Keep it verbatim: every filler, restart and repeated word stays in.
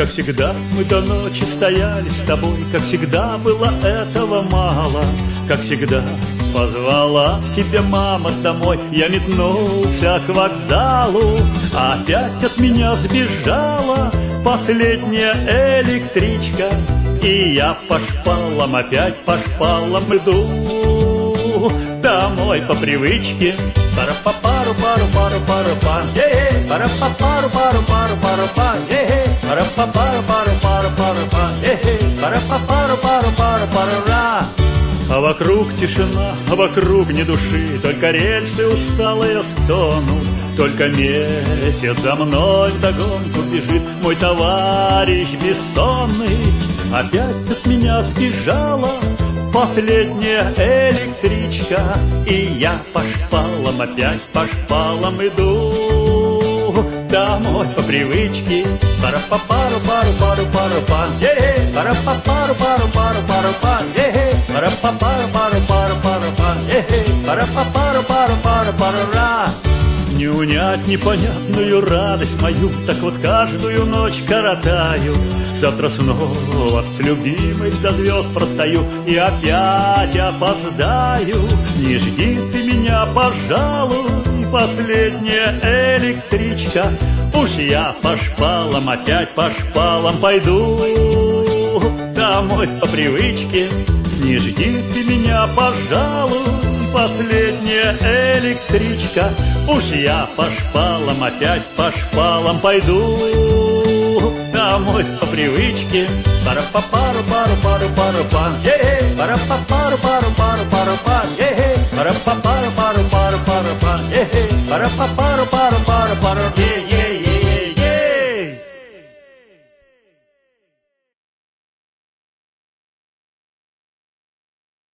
Как всегда мы до ночи стояли с тобой, как всегда было этого мало. Как всегда позвала тебя мама домой, я метнулся к вокзалу. Опять от меня сбежала последняя электричка, и я по шпалам, опять по шпалам иду домой по привычке. Пара-па-пару, пару, пару, пару, пар, е-е, пара-па-пару, пару, пару, пару, пар, е-е, пара-па-пару, пару, пару, пару, пар, е-е, пара-па-пару, пару, пару, пару, ра. А вокруг тишина, а вокруг ни души, только рельсы усталые стонут, только месяц за мной вдогонку бежит мой товарищ бессонный. Опять от меня сбежала последняя электричка, и я по шпалам, опять по шпалам иду домой по привычке. Пара-па-пару, пару, пару, пару, пар, е-е, пара-па-пару, пару, пару, пару, пар, е-е, пара-па-пару, пару, пару, пару, пар, е-е, пара-па-пару, пару, пару, пару, ра. Не унять непонятную радость мою, так вот каждую ночь коротаю. Завтра снова с любимой до звезд простою и опять опоздаю. Не жди ты меня, пожалуй, последняя электричка. Уж я по шпалам, опять по шпалам пойду домой по привычке. Не жди ты меня, пожалуй, последняя электричка. Уж я по шпалам, опять по шпалам пойду домой по привычке. Пара-па-пару, пару, пару, пару, пар, е-е, пара-па-пару, пару, пару, пару, пар, е-е, пара-па-пару, пару, пару, пару, пар, е-е, пара-па-пару, пару, пару, пару, е-е.